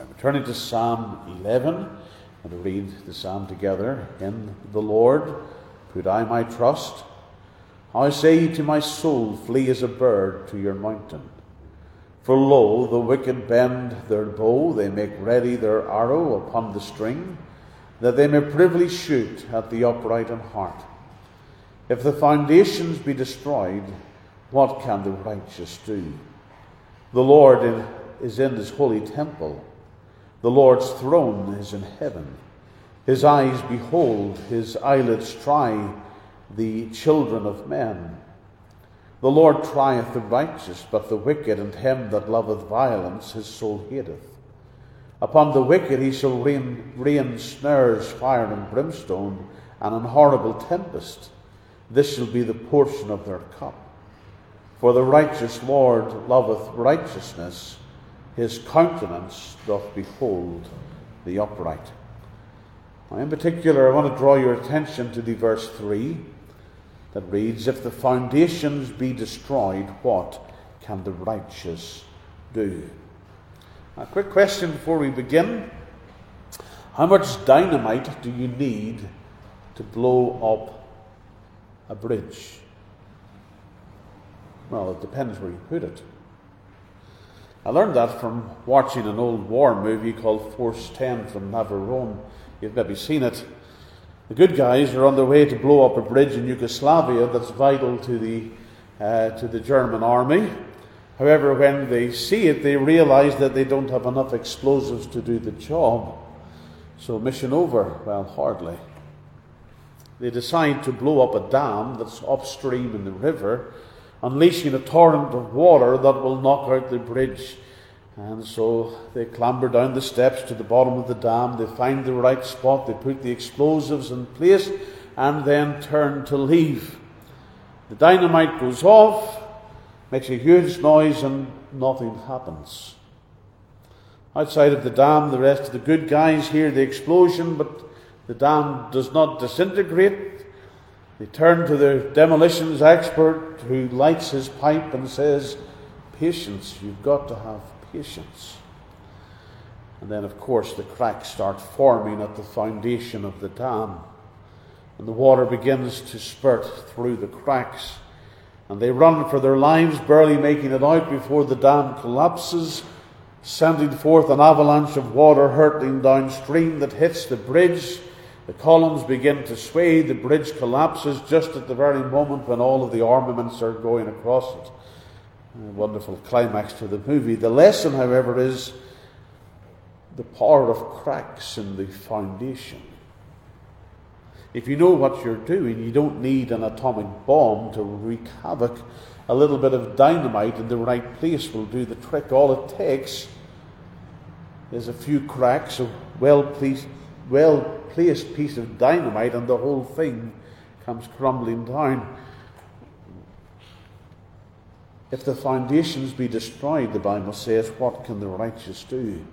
Turning to Psalm 11, and to read the psalm together. In the Lord put I my trust. I say to my soul, flee as a bird to your mountain. For lo, the wicked bend their bow, they make ready their arrow upon the string, that they may privily shoot at the upright in heart. If the foundations be destroyed, what can the righteous do? The Lord is in his holy temple. The Lord's throne is in heaven. His eyes behold, his eyelids try the children of men. The Lord trieth the righteous, but the wicked and him that loveth violence his soul hateth. Upon the wicked he shall rain snares, fire, and brimstone, and an horrible tempest. This shall be the portion of their cup. For the righteous Lord loveth righteousness, his countenance doth behold the upright. Now, in particular, I want to draw your attention to the verse 3 that reads, if the foundations be destroyed, what can the righteous do? A quick question before we begin. How much dynamite do you need to blow up a bridge? Well, it depends where you put it. I learned that from watching an old war movie called Force 10 from Navarone. You've maybe seen it. The good guys are on their way to blow up a bridge in Yugoslavia that's vital to the German army. However, when they see it, they realize that they don't have enough explosives to do the job. So mission over? Well, hardly. They decide to blow up a dam that's upstream in the river, unleashing a torrent of water that will knock out the bridge. And so they clamber down the steps to the bottom of the dam. They find the right spot. They put the explosives in place and then turn to leave. The dynamite goes off, makes a huge noise, and nothing happens. Outside of the dam, the rest of the good guys hear the explosion, but the dam does not disintegrate. They turn to the demolitions expert who lights his pipe and says, patience, you've got to have patience. And then, of course, the cracks start forming at the foundation of the dam. And the water begins to spurt through the cracks. And they run for their lives, barely making it out before the dam collapses, sending forth an avalanche of water hurtling downstream that hits the bridge. The columns begin to sway. The bridge collapses just at the very moment when all of the armaments are going across it. A wonderful climax to the movie. The lesson, however, is the power of cracks in the foundation. If you know what you're doing, you don't need an atomic bomb to wreak havoc. A little bit of dynamite in the right place will do the trick. All it takes is a few cracks, a well-placed piece of dynamite, and the whole thing comes crumbling down. If the foundations be destroyed, the Bible says, what can the righteous do?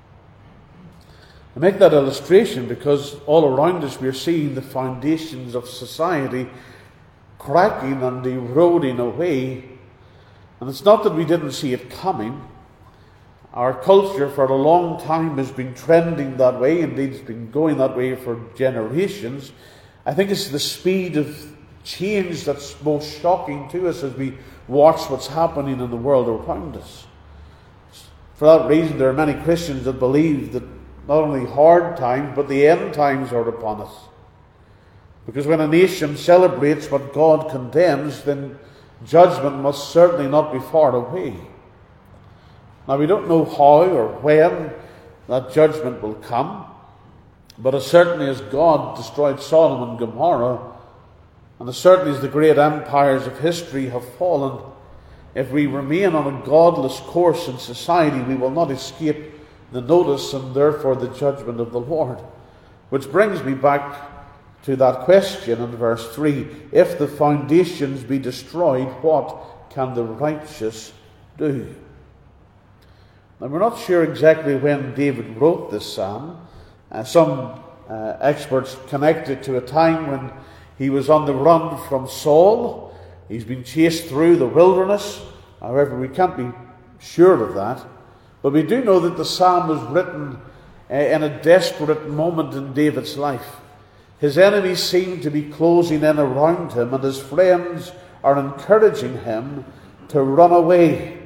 I make that illustration because all around us we're seeing the foundations of society cracking and eroding away. And it's not that we didn't see it coming. Our culture for a long time has been trending that way. Indeed, it's been going that way for generations. I think it's the speed of change that's most shocking to us as we watch what's happening in the world around us. For that reason, there are many Christians that believe that not only hard times, but the end times are upon us. Because when a nation celebrates what God condemns, then judgment must certainly not be far away. Now, we don't know how or when that judgment will come, but as certainly as God destroyed Sodom and Gomorrah, and as certainly as the great empires of history have fallen, if we remain on a godless course in society, we will not escape the notice and therefore the judgment of the Lord. Which brings me back to that question in verse 3. If the foundations be destroyed, what can the righteous do? Now, we're not sure exactly when David wrote this psalm. Some experts connect it to a time when he was on the run from Saul. He's been chased through the wilderness. However, we can't be sure of that. But we do know that the psalm was written in a desperate moment in David's life. His enemies seem to be closing in around him, and his friends are encouraging him to run away.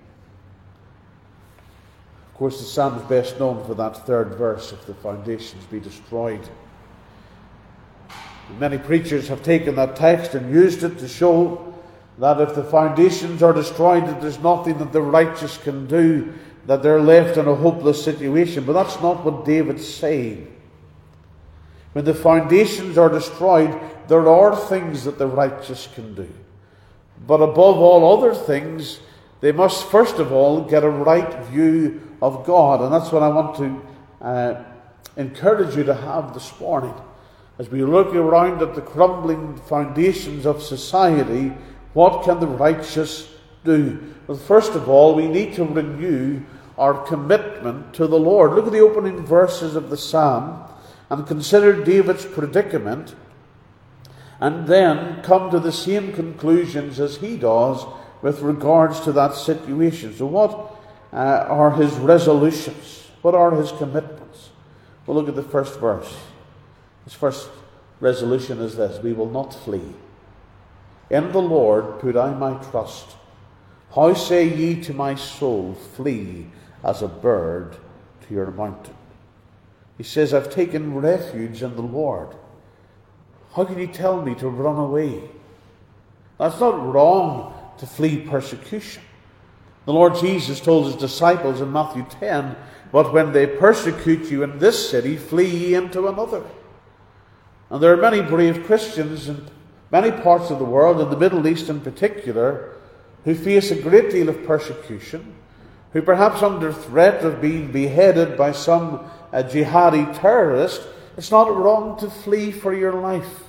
Of course, the psalm is best known for that third verse, if the foundations be destroyed. Many preachers have taken that text and used it to show that if the foundations are destroyed, that there's nothing that the righteous can do, that they're left in a hopeless situation. But that's not what David's saying. When the foundations are destroyed, there are things that the righteous can do. But above all other things, they must first of all get a right view of God. And that's what I want to encourage you to have this morning. As we look around at the crumbling foundations of society, what can the righteous do? Well, first of all, we need to renew our commitment to the Lord. Look at the opening verses of the psalm and consider David's predicament, and then come to the same conclusions as he does with regards to that situation. So what are his resolutions? What are his commitments? Well, look at the first verse. His first resolution is this: we will not flee. In the Lord put I my trust. How say ye to my soul, flee as a bird to your mountain? He says, I've taken refuge in the Lord. How can you tell me to run away? That's not wrong to flee persecution. The Lord Jesus told his disciples in Matthew 10, but when they persecute you in this city, flee ye into another. And there are many brave Christians in many parts of the world, in the Middle East in particular, who face a great deal of persecution, who perhaps under threat of being beheaded by some jihadi terrorist. It's not wrong to flee for your life.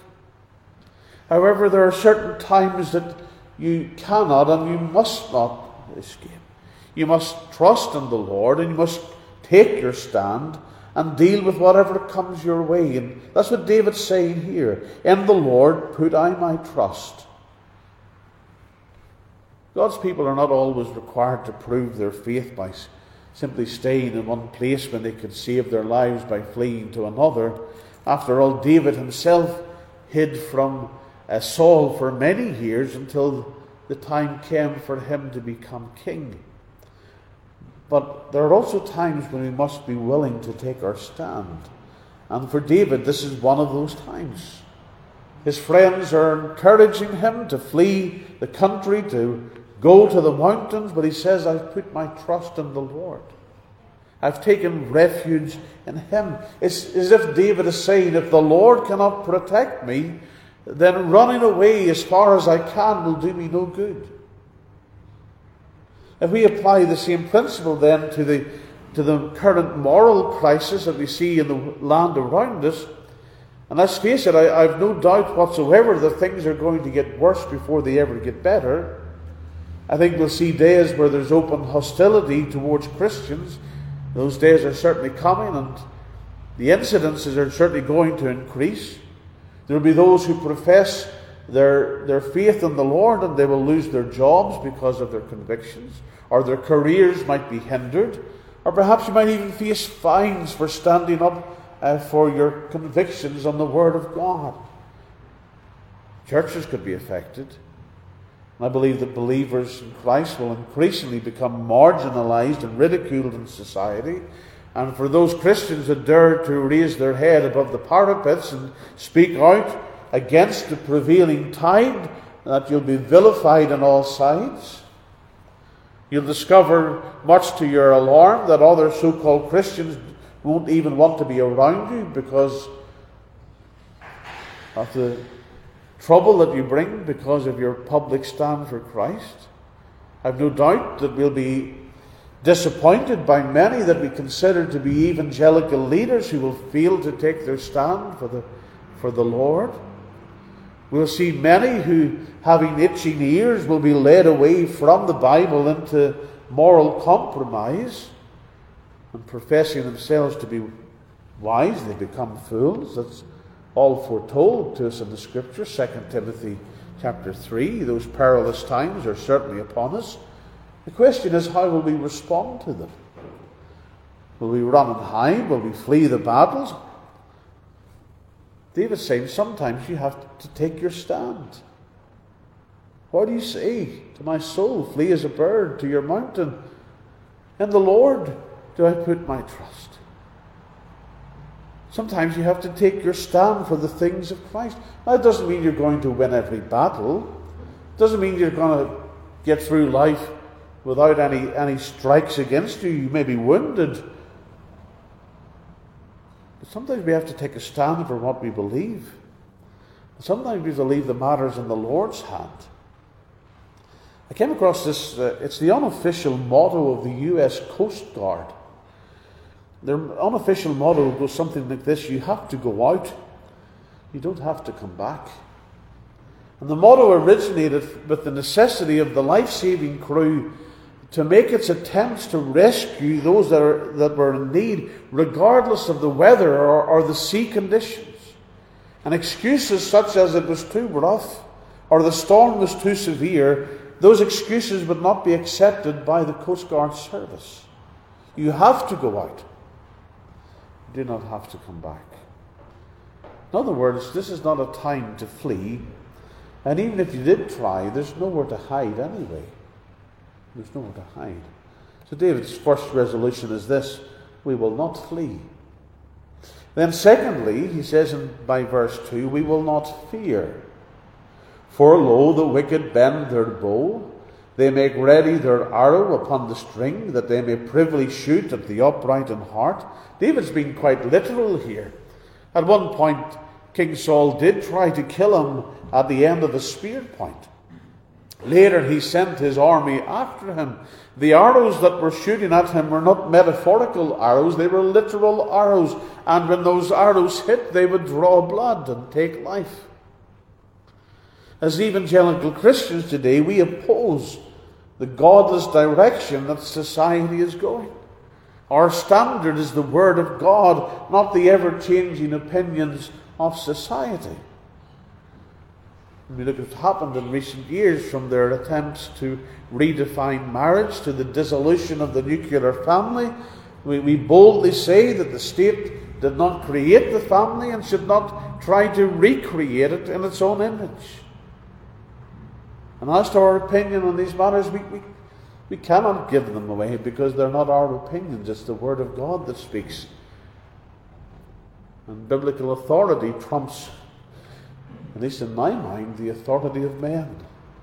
However, there are certain times that you cannot and you must not escape. You must trust in the Lord, and you must take your stand and deal with whatever comes your way. And that's what David's saying here. In the Lord put I my trust. God's people are not always required to prove their faith by simply staying in one place when they could save their lives by fleeing to another. After all, David himself hid from Saul for many years until the time came for him to become king. But there are also times when we must be willing to take our stand. And for David, this is one of those times. His friends are encouraging him to flee the country, to go to the mountains, but he says, I've put my trust in the Lord. I've taken refuge in him. It's as if David is saying, if the Lord cannot protect me, then running away as far as I can will do me no good. If we apply the same principle then to the current moral crisis that we see in the land around us, and let's face it, I've no doubt whatsoever that things are going to get worse before they ever get better. I think we'll see days where there's open hostility towards Christians. Those days are certainly coming, and the incidences are certainly going to increase. There will be those who profess their faith in the Lord, and they will lose their jobs because of their convictions, or their careers might be hindered, or perhaps you might even face fines for standing up for your convictions on the Word of God. Churches could be affected. And I believe that believers in Christ will increasingly become marginalized and ridiculed in society. And for those Christians that dare to raise their head above the parapets and speak out against the prevailing tide, that you'll be vilified on all sides. You'll discover, much to your alarm, that other so-called Christians won't even want to be around you because of the trouble that you bring because of your public stand for Christ. I've no doubt that we'll be disappointed by many that we consider to be evangelical leaders who will fail to take their stand for the Lord. We'll see many who, having itching ears, will be led away from the Bible into moral compromise, and professing themselves to be wise, they become fools. That's all foretold to us in the Scripture. 2 Timothy chapter 3. Those perilous times are certainly upon us. The question is, how will we respond to them? Will we run and hide? Will we flee the battles? David's saying sometimes you have to take your stand. What do you say to my soul? Flee as a bird to your mountain. In the Lord do I put my trust. Sometimes you have to take your stand for the things of Christ. Now, it doesn't mean you're going to win every battle. It doesn't mean you're going to get through life without any strikes against you. You may be wounded. But sometimes we have to take a stand for what we believe. Sometimes we have to leave the matters in the Lord's hand. I came across this, it's the unofficial motto of the U.S. Coast Guard. Their unofficial motto goes something like this: you have to go out, you don't have to come back. And the motto originated with the necessity of the life-saving crew to make its attempts to rescue those that were in need, regardless of the weather or the sea conditions. And excuses such as it was too rough or the storm was too severe, those excuses would not be accepted by the Coast Guard service. You have to go out. You do not have to come back. In other words, this is not a time to flee. And even if you did try, there's nowhere to hide anyway. There's nowhere to hide. So David's first resolution is this: we will not flee. Then secondly, he says by verse 2, we will not fear. For lo, the wicked bend their bow, they make ready their arrow upon the string, that they may privily shoot at the upright in heart. David's being quite literal here. At one point, King Saul did try to kill him at the end of a spear point. Later, he sent his army after him. The arrows that were shooting at him were not metaphorical arrows, they were literal arrows. And when those arrows hit, they would draw blood and take life. As evangelical Christians today, we oppose the godless direction that society is going. Our standard is the Word of God, not the ever-changing opinions of society. We look at what's happened in recent years, from their attempts to redefine marriage to the dissolution of the nuclear family. We boldly say that the state did not create the family and should not try to recreate it in its own image. And as to our opinion on these matters, we cannot give them away, because they're not our opinions. It's the Word of God that speaks. And biblical authority trumps, at least in my mind, the authority of men.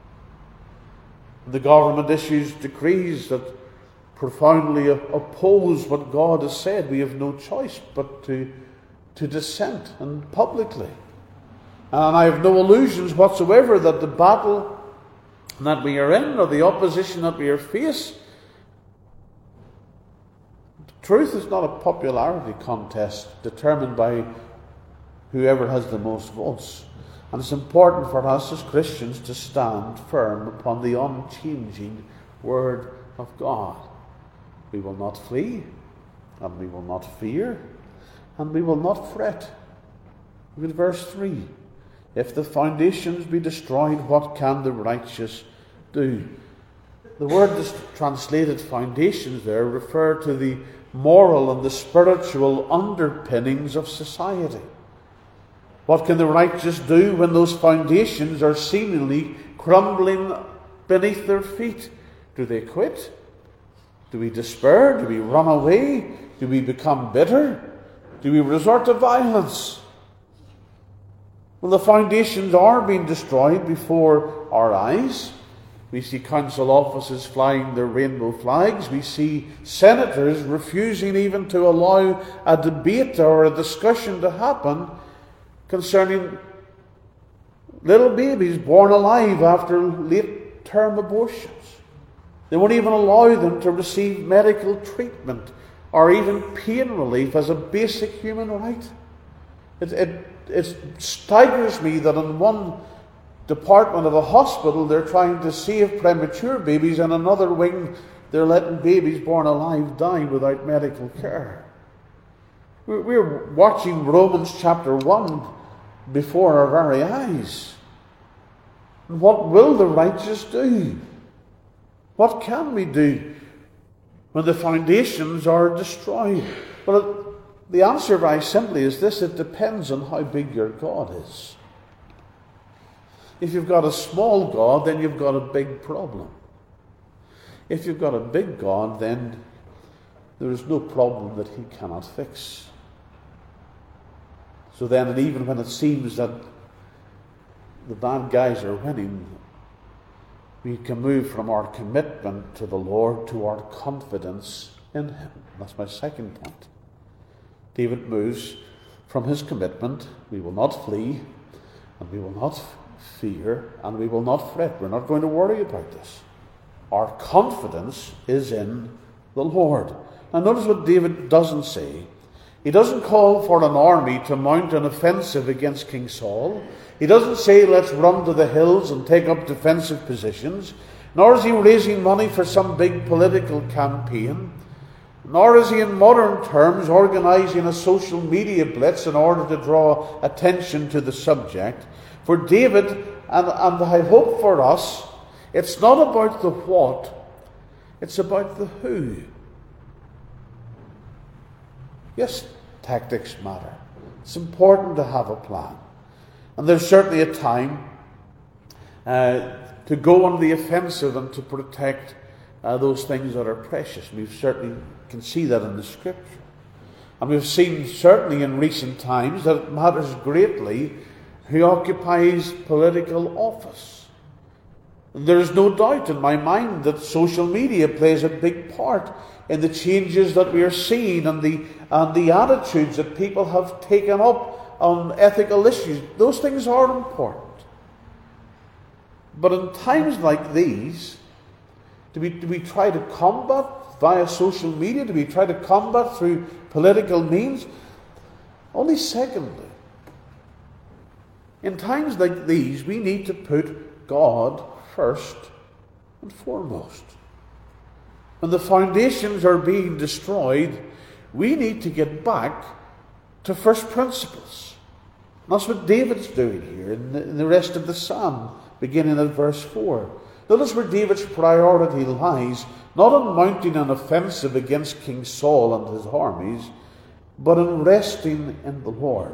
The government issues decrees that profoundly oppose what God has said. We have no choice but to dissent, and publicly. And I have no illusions whatsoever that the battle that we are in, or the opposition that we are facing, truth is not a popularity contest determined by whoever has the most votes. And it's important for us as Christians to stand firm upon the unchanging Word of God. We will not flee, and we will not fear, and we will not fret. Look at verse 3. If the foundations be destroyed, what can the righteous do? The word that's translated foundations there refer to the moral and the spiritual underpinnings of society. What can the righteous do when those foundations are seemingly crumbling beneath their feet? Do they quit? Do we despair? Do we run away? Do we become bitter? Do we resort to violence? Well, the foundations are being destroyed before our eyes. We see council offices flying their rainbow flags. We see senators refusing even to allow a debate or a discussion to happen concerning little babies born alive after late-term abortions. They won't even allow them to receive medical treatment or even pain relief as a basic human right. It staggers me that in one department of a hospital they're trying to save premature babies, and another wing they're letting babies born alive die without medical care. We're watching Romans chapter 1 before our very eyes. And what will the righteous do? What can we do? when the foundations are destroyed? Well, the answer very simply is this: it depends on how big your God is. If you've got a small God, then you've got a big problem. If you've got a big God, then there is no problem that he cannot fix. So then, even when it seems that the bad guys are winning, we can move from our commitment to the Lord to our confidence in him. That's my second point. David moves from his commitment: we will not flee, and we will not fear, and we will not fret. We're not going to worry about this. Our confidence is in the Lord. Now notice what David doesn't say. He doesn't call for an army to mount an offensive against King Saul. He doesn't say, let's run to the hills and take up defensive positions. Nor is he raising money for some big political campaign. Nor is he, in modern terms, organizing a social media blitz in order to draw attention to the subject. For David, and I hope for us, it's not about the what, it's about the who. Yes, tactics matter. It's important to have a plan. And there's certainly a time to go on the offensive and to protect those things that are precious. We certainly can see that in the Scripture. And we've seen certainly in recent times that it matters greatly who occupies political office. And there is no doubt in my mind that social media plays a big part in the changes that we are seeing and the attitudes that people have taken up on ethical issues. Those things are important. But in times like these, do we try to combat via social media? Do we try to combat through political means? Only secondly. In times like these, we need to put God first and foremost. When the foundations are being destroyed, we need to get back to first principles. And that's what David's doing here in the rest of the psalm, beginning at verse 4. Notice where David's priority lies, not on mounting an offensive against King Saul and his armies, but in resting in the Lord.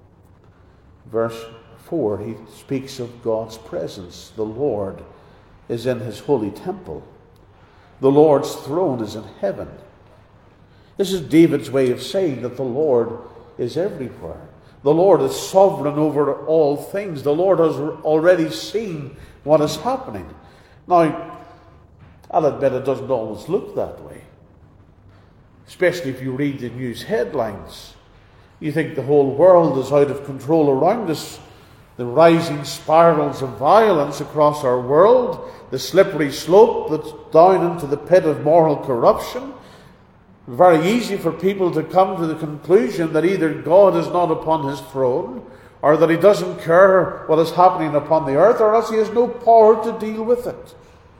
Verse 4, he speaks of God's presence. The Lord is in his holy temple. The Lord's throne is in heaven. This is David's way of saying that the Lord is everywhere. The Lord is sovereign over all things. The Lord has already seen what is happening. Now, I'll admit it doesn't always look that way. Especially if you read the news headlines. You think the whole world is out of control around us. The rising spirals of violence across our world, the slippery slope that's down into the pit of moral corruption. Very easy for people to come to the conclusion that either God is not upon his throne, or that he doesn't care what is happening upon the earth, or else he has no power to deal with it.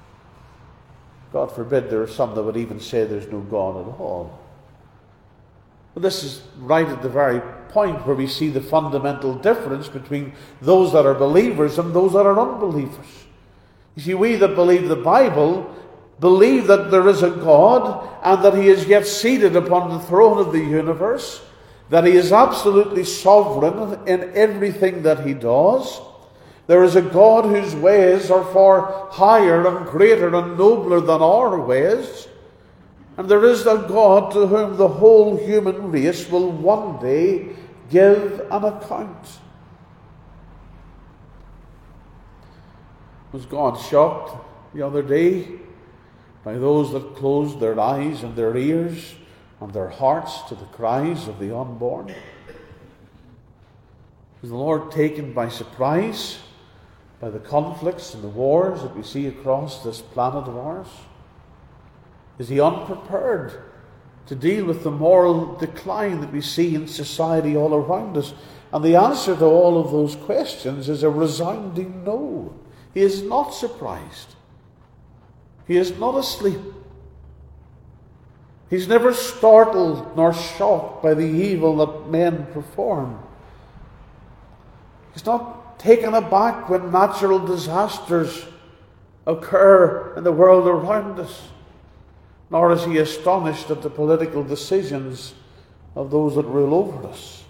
God forbid there are some that would even say there's no God at all. But this is right at the very point where we see the fundamental difference between those that are believers and those that are unbelievers. You see, we that believe the Bible believe that there is a God and that he is yet seated upon the throne of the universe, that he is absolutely sovereign in everything that he does. There is a God whose ways are far higher and greater and nobler than our ways. And there is a God to whom the whole human race will one day give an account. Was God shocked the other day by those that closed their eyes and their ears and their hearts to the cries of the unborn? Was the Lord taken by surprise by the conflicts and the wars that we see across this planet of ours? Is he unprepared to deal with the moral decline that we see in society all around us? And the answer to all of those questions is a resounding no. He is not surprised. He is not asleep. He's never startled nor shocked by the evil that men perform. He's not taken aback when natural disasters occur in the world around us. nor is he astonished at the political decisions of those that rule over us.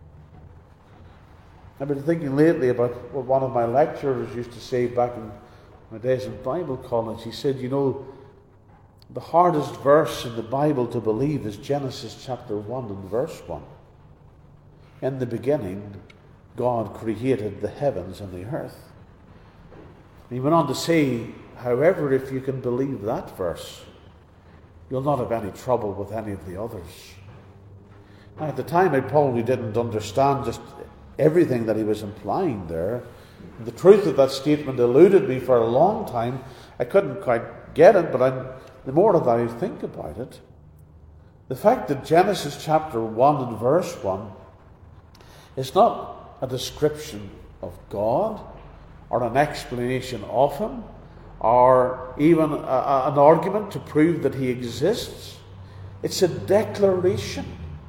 I've been thinking lately about what one of my lecturers used to say back in my days in Bible college. He said, the hardest verse in the Bible to believe is Genesis chapter 1 and verse 1. In the beginning, God created the heavens and the earth. He went on to say, however, if you can believe that verse, you'll not have any trouble with any of the others. Now, at the time, I probably didn't understand just everything that he was implying there. The truth of that statement eluded me for a long time. I couldn't quite get it, but the more that I think about it, the fact that Genesis chapter 1 and verse 1 is not a description of God or an explanation of him or even an argument to prove that he exists. It's a declaration.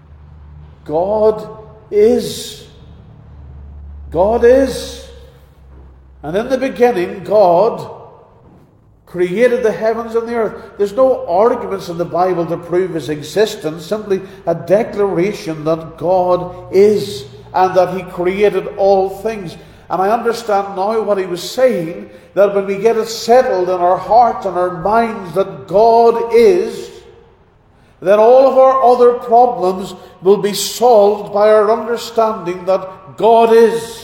God is. God is. And in the beginning, God created the heavens and the earth. There's no arguments in the Bible to prove his existence, simply a declaration that God is and that he created all things. And I understand now what he was saying, that when we get it settled in our hearts and our minds that God is, then all of our other problems will be solved by our understanding that God is.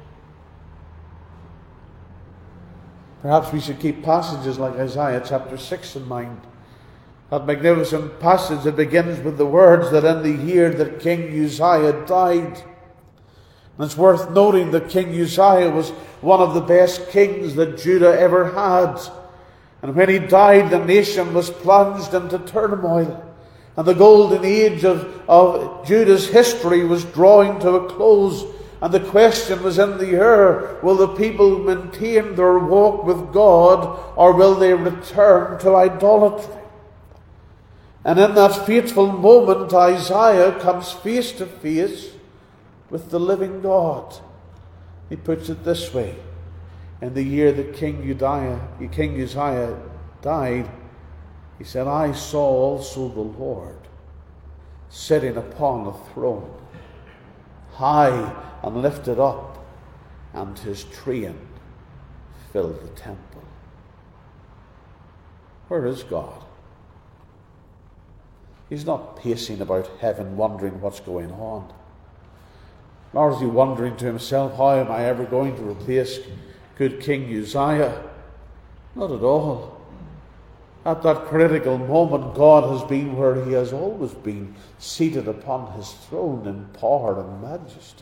Perhaps we should keep passages like Isaiah chapter 6 in mind. That magnificent passage that begins with the words that in the year that King Uzziah died. And it's worth noting that King Uzziah was one of the best kings that Judah ever had. And when he died, the nation was plunged into turmoil. And the golden age of Judah's history was drawing to a close. And the question was in the air, will the people maintain their walk with God, or will they return to idolatry? And in that fateful moment, Isaiah comes face to face with the living God. He puts it this way: in the year that King Uzziah died, he said, I saw also the Lord sitting upon a throne, high and lifted up, and his train filled the temple. Where is God? He's not pacing about heaven wondering what's going on. Nor is he wondering to himself, how am I ever going to replace good King Uzziah? Not at all. At that critical moment, God has been where he has always been, seated upon his throne in power and majesty.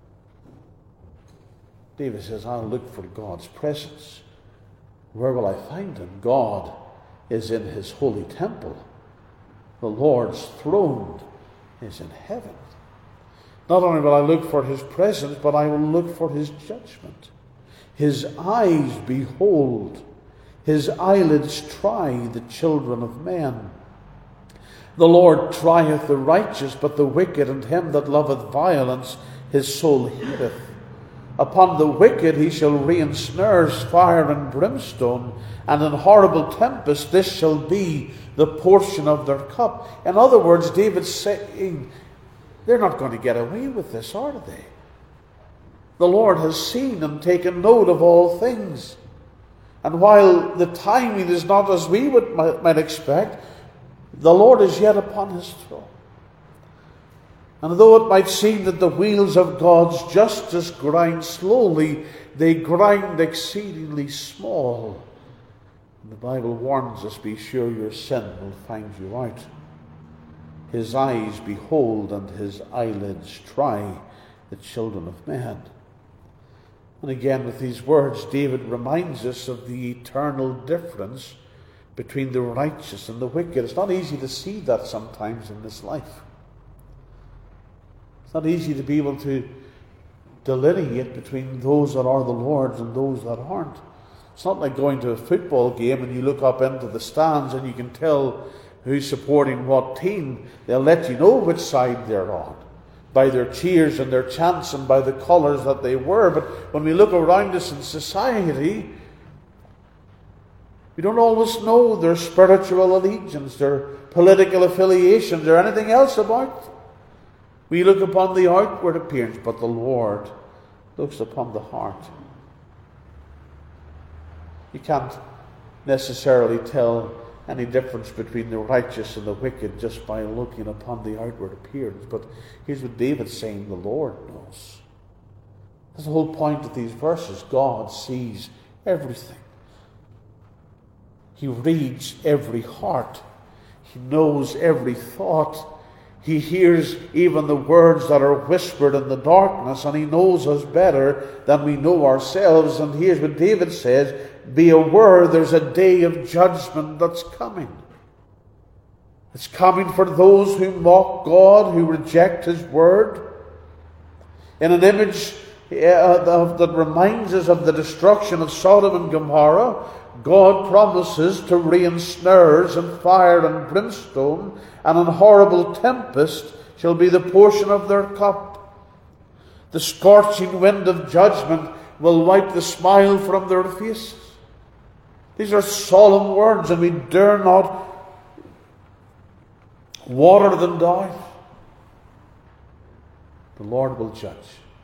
David says, I'll look for God's presence. Where will I find him? God is in his holy temple. The Lord's throne is in heaven. Not only will I look for his presence, but I will look for his judgment. His eyes behold, his eyelids try the children of men. The Lord trieth the righteous, but the wicked and him that loveth violence his soul hateth. Upon the wicked he shall rain snares, fire and brimstone, and in horrible tempest this shall be the portion of their cup. In other words, David's saying, they're not going to get away with this, are they? The Lord has seen and taken note of all things. And while the timing is not as we might expect, the Lord is yet upon his throne. And though it might seem that the wheels of God's justice grind slowly, they grind exceedingly small. And the Bible warns us, be sure your sin will find you out. His eyes behold and his eyelids try the children of men. And again, with these words, David reminds us of the eternal difference between the righteous and the wicked. It's not easy to see that sometimes in this life. It's not easy to be able to delineate between those that are the Lord's and those that aren't. It's not like going to a football game and you look up into the stands and you can tell who's supporting what team. They'll let you know which side they're on by their cheers and their chants and by the colours that they wear. But when we look around us in society, We don't always know their spiritual allegiance, their political affiliations, or anything else about them. We look upon the outward appearance, but the Lord looks upon the heart. You can't necessarily tell any difference between the righteous and the wicked just by looking upon the outward appearance. But here's what David's saying: the Lord knows. That's the whole point of these verses. God sees everything. He reads every heart. He knows every thought. He hears even the words that are whispered in the darkness, and he knows us better than we know ourselves. And here's what David says: be aware there's a day of judgment that's coming. It's coming for those who mock God, who reject his word. In an image that reminds us of the destruction of Sodom and Gomorrah, God promises to rain snares and fire and brimstone, and an horrible tempest shall be the portion of their cup. The scorching wind of judgment will wipe the smile from their faces. These are solemn words, and we dare not water them down. The Lord will judge.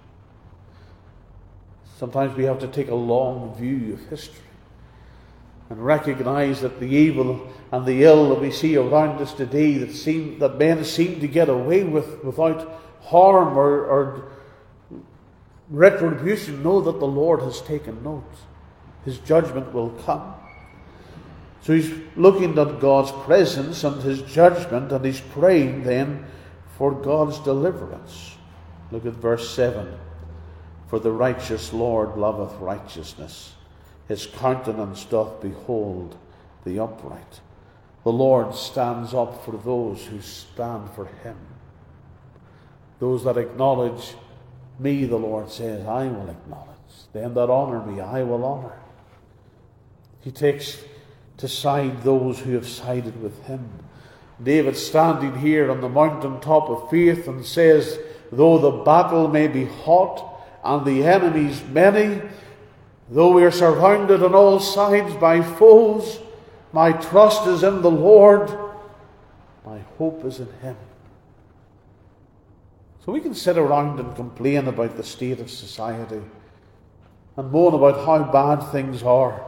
Sometimes we have to take a long view of history and recognize that the evil and the ill that we see around us today, that men seem to get away with without harm or retribution, know that the Lord has taken note. His judgment will come. So he's looking at God's presence and his judgment, and he's praying then for God's deliverance. Look at verse 7. For the righteous Lord loveth righteousness. His countenance doth behold the upright. The Lord stands up for those who stand for him. Those that acknowledge me, the Lord says, I will acknowledge. Them that honour me, I will honour. He takes to side those who have sided with him. David standing here on the mountaintop of faith and says, though the battle may be hot and the enemies many, though we are surrounded on all sides by foes, my trust is in the Lord, my hope is in him. So we can sit around and complain about the state of society and moan about how bad things are.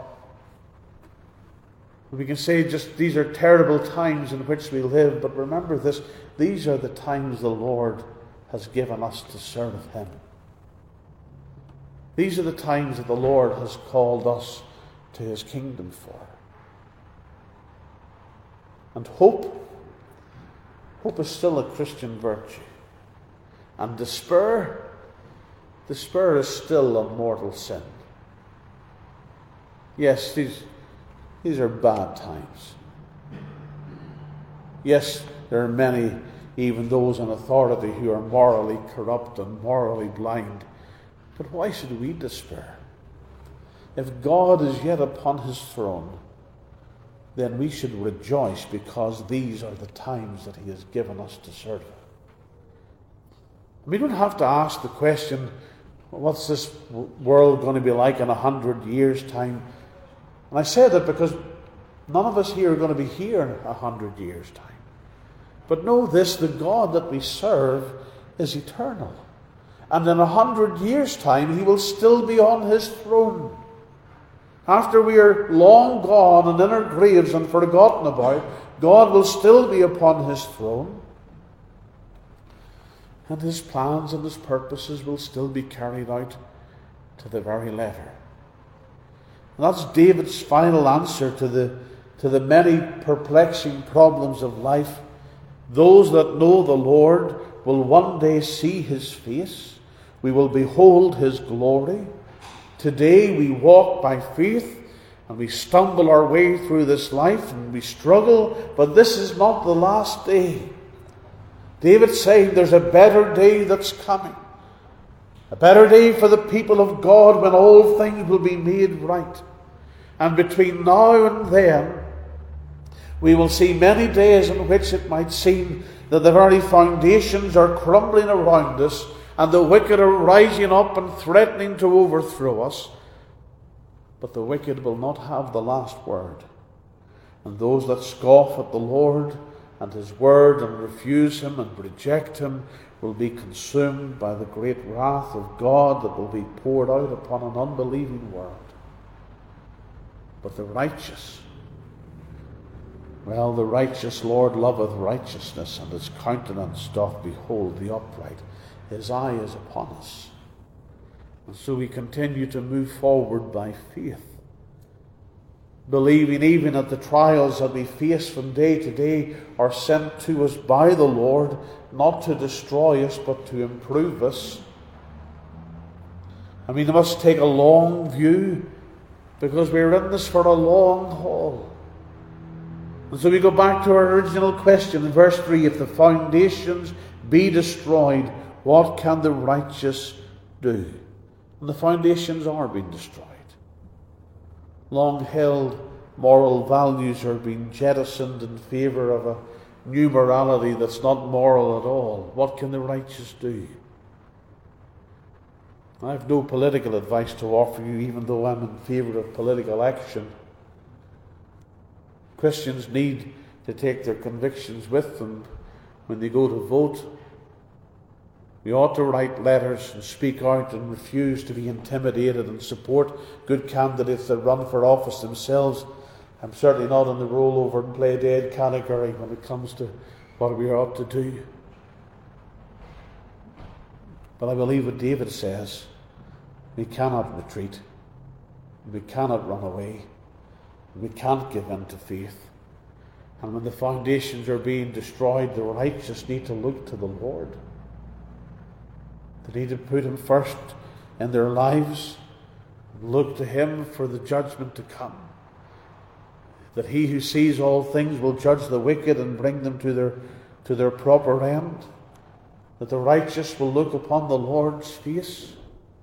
We can say just these are terrible times in which we live, but remember this: these are the times the Lord has given us to serve him. These are the times that the Lord has called us to his kingdom for. And hope is still a Christian virtue. And despair is still a mortal sin. Yes, these are bad times. Yes, there are many, even those in authority, who are morally corrupt and morally blind. But why should we despair? If God is yet upon his throne, then we should rejoice, because these are the times that he has given us to serve him. We don't have to ask the question, what's this world going to be like in 100 years' time? And I say that because none of us here are going to be here in 100 years' time. But know this: the God that we serve is eternal. And in 100 years' time, he will still be on his throne. After we are long gone and in our graves and forgotten about, God will still be upon his throne. And his plans and his purposes will still be carried out to the very letter. And that's David's final answer to the many perplexing problems of life. Those that know the Lord will one day see his face. We will behold his glory. Today we walk by faith and we stumble our way through this life and we struggle, but this is not the last day. David's saying there's a better day that's coming. A better day for the people of God, when all things will be made right. And between now and then, we will see many days in which it might seem that the very foundations are crumbling around us and the wicked are rising up and threatening to overthrow us. but the wicked will not have the last word. And those that scoff at the Lord and his word and refuse him and reject him will be consumed by the great wrath of God that will be poured out upon an unbelieving world. But the righteous, well, the righteous Lord loveth righteousness, and his countenance doth behold the upright. His eye is upon us. And so we continue to move forward by faith, believing even that the trials that we face from day to day are sent to us by the Lord, not to destroy us, but to improve us. And we must take a long view, because we're in this for a long haul. And so we go back to our original question in verse 3, if the foundations be destroyed, what can the righteous do? And the foundations are being destroyed. Long-held moral values are being jettisoned in favour of a new morality that's not moral at all. What can the righteous do? I have no political advice to offer you, even though I'm in favour of political action. Christians need to take their convictions with them when they go to vote. We ought to write letters and speak out and refuse to be intimidated and support good candidates that run for office themselves. I'm certainly not in the roll over and play dead category when it comes to what we ought to do. But I believe what David says. We cannot retreat. We cannot run away. We can't give in to faith. And when the foundations are being destroyed, the righteous need to look to the Lord. They need to put him first in their lives and look to him for the judgment to come. That he who sees all things will judge the wicked and bring them to their proper end. That the righteous will look upon the Lord's face.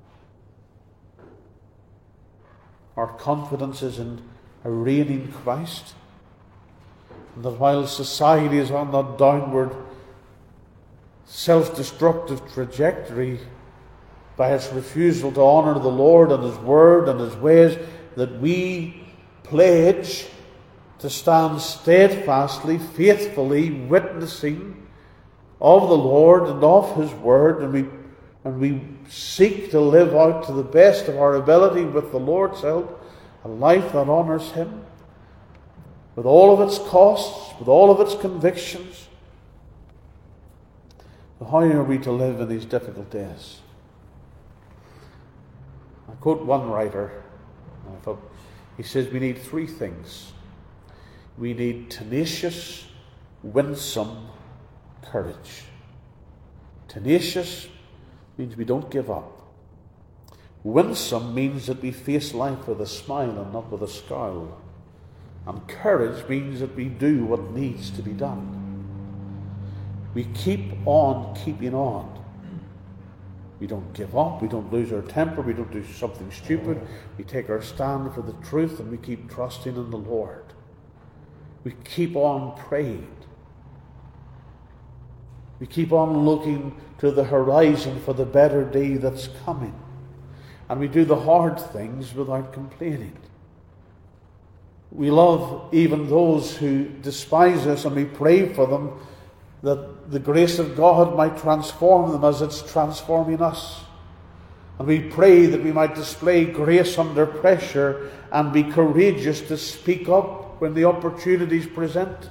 Our confidence is in a reigning Christ. And that while society is on that downward self-destructive trajectory by its refusal to honour the Lord and his word and his ways, that we pledge to stand steadfastly, faithfully witnessing of the Lord and of his word, and we seek to live out to the best of our ability with the Lord's help a life that honours him, with all of its costs, with all of its convictions. How are we to live in these difficult days? I quote one writer. He says we need three things. We need tenacious, winsome courage. Tenacious means we don't give up. Winsome means that we face life with a smile and not with a scowl. And courage means that we do what needs to be done. We keep on keeping on. We don't give up. We don't lose our temper. We don't do something stupid. We take our stand for the truth and we keep trusting in the Lord. We keep on praying. We keep on looking to the horizon for the better day that's coming. And we do the hard things without complaining. We love even those who despise us, and we pray for them that the grace of God might transform them as it's transforming us. And we pray that we might display grace under pressure and be courageous to speak up when the opportunity is presented.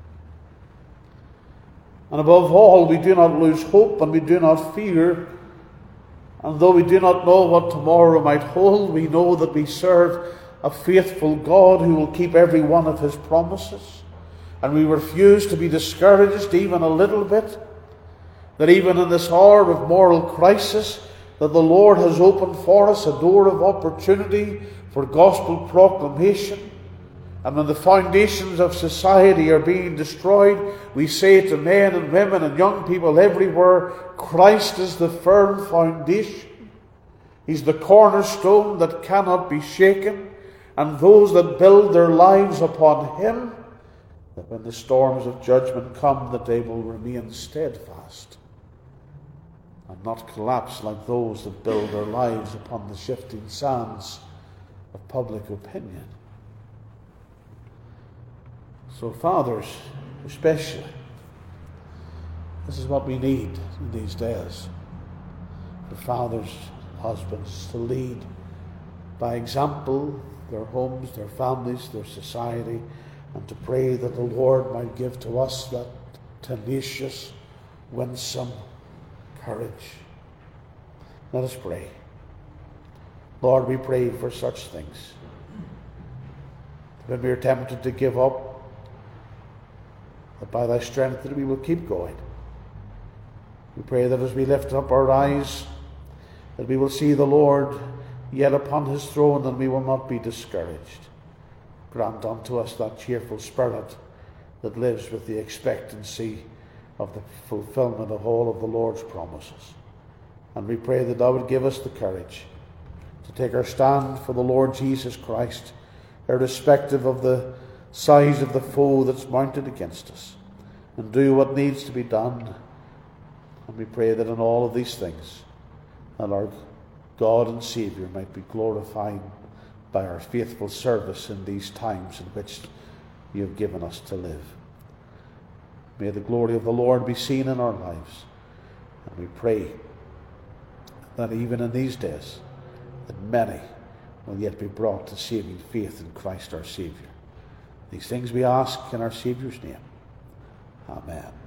And above all, we do not lose hope and we do not fear. And though we do not know what tomorrow might hold, we know that we serve a faithful God who will keep every one of his promises. And we refuse to be discouraged even a little bit, that even in this hour of moral crisis, that the Lord has opened for us a door of opportunity for gospel proclamation. And when the foundations of society are being destroyed, we say to men and women and young people everywhere, Christ is the firm foundation. He's the cornerstone that cannot be shaken. And those that build their lives upon him, that when the storms of judgment come, that they will remain steadfast and not collapse like those that build their lives upon the shifting sands of public opinion. So fathers, especially, this is what we need in these days. For fathers, husbands to lead by example their homes, their families, their society, and to pray that the Lord might give to us that tenacious, winsome courage. Let us pray. Lord, we pray for such things. When we are tempted to give up, that by thy strength that we will keep going. We pray that as we lift up our eyes, that we will see the Lord yet upon his throne, and we will not be discouraged. Grant unto us that cheerful spirit that lives with the expectancy of the fulfillment of all of the Lord's promises. And we pray that thou would give us the courage to take our stand for the Lord Jesus Christ, irrespective of the size of the foe that's mounted against us, and do what needs to be done. And we pray that in all of these things, that our God and Saviour might be glorified by our faithful service in these times in which you have given us to live. May the glory of the Lord be seen in our lives. And we pray that even in these days, that many will yet be brought to saving faith in Christ our Saviour. These things we ask in our Saviour's name. Amen.